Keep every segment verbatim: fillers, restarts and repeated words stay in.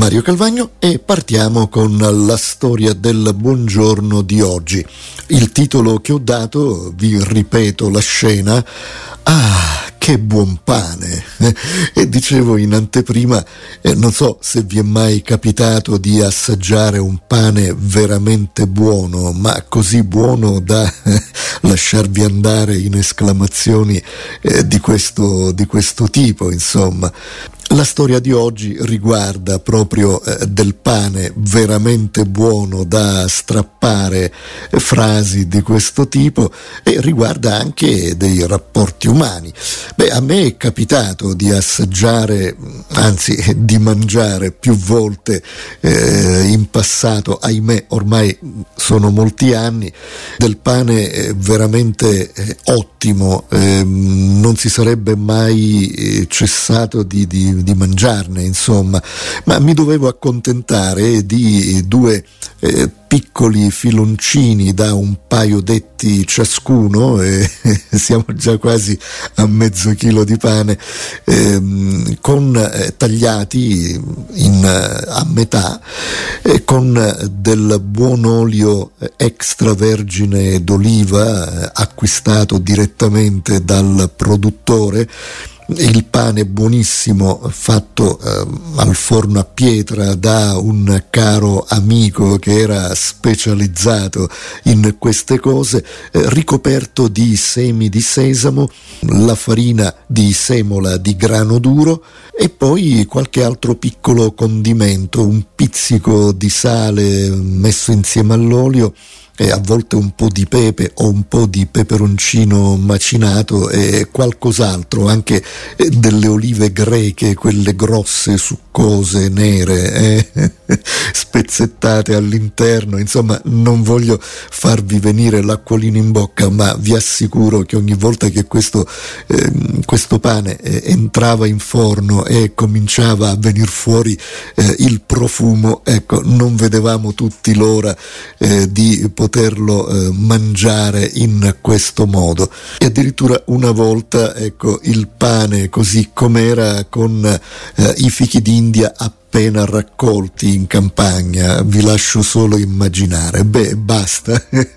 Mario Calvagno e partiamo con la storia del buongiorno di oggi. Il titolo che ho dato, vi ripeto la scena, ah, che buon pane! E dicevo in anteprima, eh, non so se vi è mai capitato di assaggiare un pane veramente buono, ma così buono da eh, lasciarvi andare in esclamazioni eh, di questo, di questo tipo, insomma. La storia di oggi riguarda proprio eh, del pane veramente buono da strappare, eh, frasi di questo tipo, e riguarda anche dei rapporti umani. Beh, a me è capitato di assaggiare, anzi di mangiare più volte eh, in passato, ahimè ormai sono molti anni, del pane eh, veramente eh, ottimo, eh, non si sarebbe mai eh, cessato di, di di mangiarne, insomma, ma mi dovevo accontentare di due eh, piccoli filoncini da un paio d'etti ciascuno, e siamo già quasi a mezzo chilo di pane, eh, con eh, tagliati in, a metà, eh, con del buon olio extravergine d'oliva eh, acquistato direttamente dal produttore. Il pane buonissimo fatto eh, al forno a pietra da un caro amico che era specializzato in queste cose, eh, ricoperto di semi di sesamo, la farina di semola di grano duro e poi qualche altro piccolo condimento, un pizzico di sale messo insieme all'olio, e a volte un po' di pepe o un po' di peperoncino macinato e qualcos'altro, anche delle olive greche, quelle grosse, succose, nere, eh? spezzettate all'interno. Insomma, non voglio farvi venire l'acquolina in bocca, ma vi assicuro che ogni volta che questo, eh, questo pane eh, entrava in forno e cominciava a venir fuori eh, il profumo, ecco, non vedevamo tutti l'ora eh, di poterlo eh, mangiare in questo modo. E addirittura una volta, ecco, il pane così com'era, con eh, i fichi d'India appena raccolti in campagna, vi lascio solo immaginare. Beh, basta,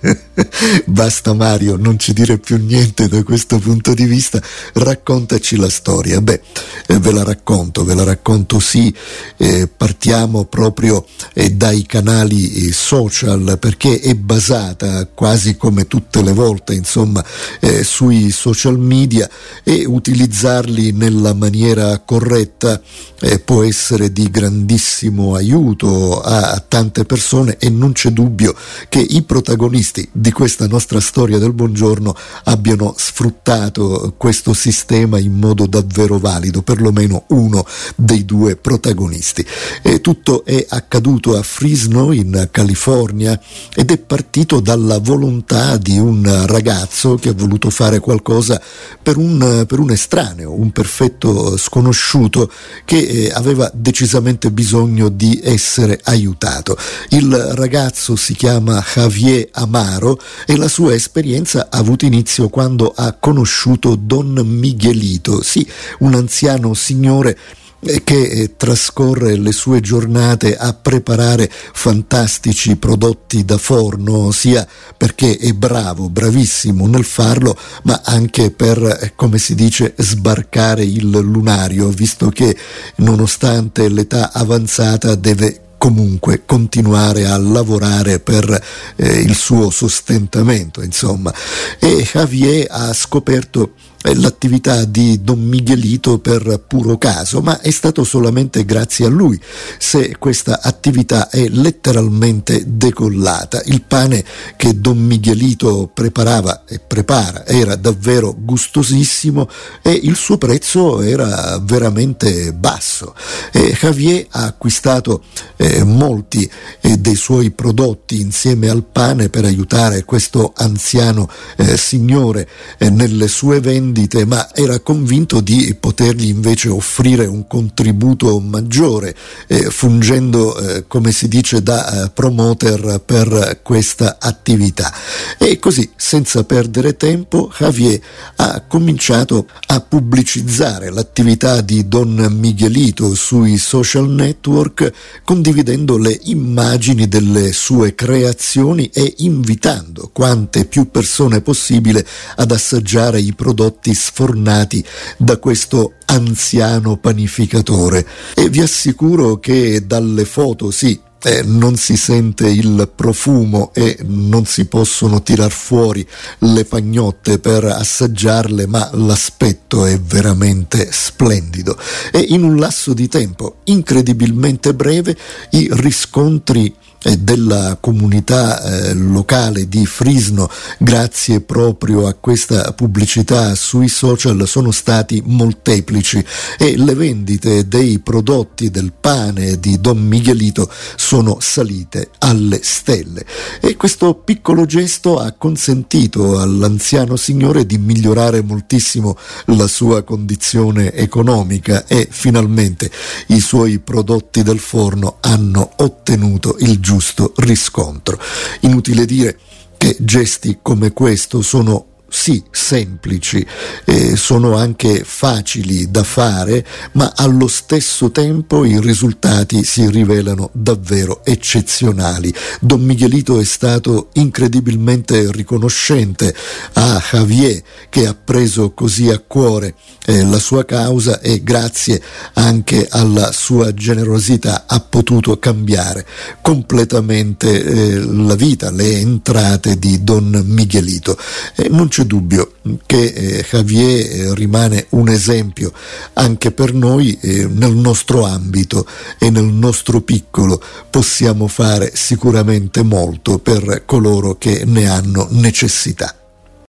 basta Mario, non ci dire più niente da questo punto di vista, raccontaci la storia. Beh, eh, ve la racconto, ve la racconto sì, eh, partiamo proprio eh, dai canali eh, social, perché è basata quasi come tutte le volte, insomma, eh, sui social media, e utilizzarli nella maniera corretta eh, può essere di grandissimo aiuto a, a tante persone, e non c'è dubbio che i protagonisti di questa nostra storia del buongiorno abbiano sfruttato questo sistema in modo davvero valido, perlomeno uno dei due protagonisti. E tutto è accaduto a Fresno, in California, ed è partito dalla volontà di un ragazzo che ha voluto fare qualcosa per un, per un estraneo, un perfetto sconosciuto che eh, aveva decisamente bisogno di essere aiutato. Il ragazzo si chiama Javier Amaro e la sua esperienza ha avuto inizio quando ha conosciuto Don Miguelito, sì, un anziano signore che trascorre le sue giornate a preparare fantastici prodotti da forno, sia perché è bravo, bravissimo nel farlo, ma anche per, come si dice, sbarcare il lunario, visto che nonostante l'età avanzata deve comunque continuare a lavorare per eh, il suo sostentamento, insomma. E Javier ha scoperto l'attività di Don Miguelito per puro caso, ma è stato solamente grazie a lui se questa attività è letteralmente decollata. Il pane che Don Miguelito preparava e prepara era davvero gustosissimo e il suo prezzo era veramente basso. E Javier ha acquistato eh, molti eh, dei suoi prodotti insieme al pane per aiutare questo anziano eh, signore eh, nelle sue vendite, vendite, ma era convinto di potergli invece offrire un contributo maggiore, eh, fungendo, eh, come si dice, da eh, promoter per questa attività. E così, senza perdere tempo, Javier ha cominciato a pubblicizzare l'attività di Don Miguelito sui social network, condividendo le immagini delle sue creazioni e invitando quante più persone possibile ad assaggiare i prodotti sfornati da questo anziano panificatore. E vi assicuro che dalle foto, sì, Eh, non si sente il profumo e non si possono tirar fuori le pagnotte per assaggiarle, ma l'aspetto è veramente splendido. E in un lasso di tempo incredibilmente breve i riscontri della comunità eh, locale di Frisno, grazie proprio a questa pubblicità sui social, sono stati molteplici e le vendite dei prodotti del pane di Don Miguelito sono salite alle stelle. E questo piccolo gesto ha consentito all'anziano signore di migliorare moltissimo la sua condizione economica e finalmente i suoi prodotti del forno hanno ottenuto il giusto riscontro. Inutile dire che gesti come questo sono sì semplici, eh, sono anche facili da fare, ma allo stesso tempo i risultati si rivelano davvero eccezionali. Don Miguelito è stato incredibilmente riconoscente a Javier, che ha preso così a cuore eh, la sua causa, e grazie anche alla sua generosità ha potuto cambiare completamente eh, la vita, le entrate di Don Miguelito. E non c'è dubbio che eh, Javier eh, rimane un esempio anche per noi. Eh, nel nostro ambito e nel nostro piccolo possiamo fare sicuramente molto per coloro che ne hanno necessità.